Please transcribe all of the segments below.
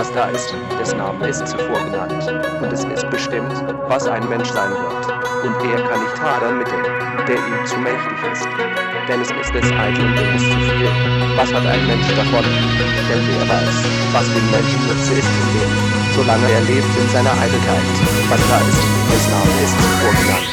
was da ist, dessen Name ist zuvor genannt, und es ist bestimmt, was ein Mensch sein wird, und er kann nicht hadern mit dem, der ihm zu mächtig ist, denn es ist des eitlen Dinges zu viel. Was hat ein Mensch davon? Denn wer weiß, was dem Menschen Nutze ist im Leben, solange er lebt in seiner Eitelkeit. Was da ist, dessen Name ist zuvor genannt.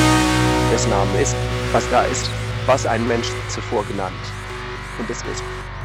Dessen Name ist, was da ist, was ein Mensch zuvor genannt, und es ist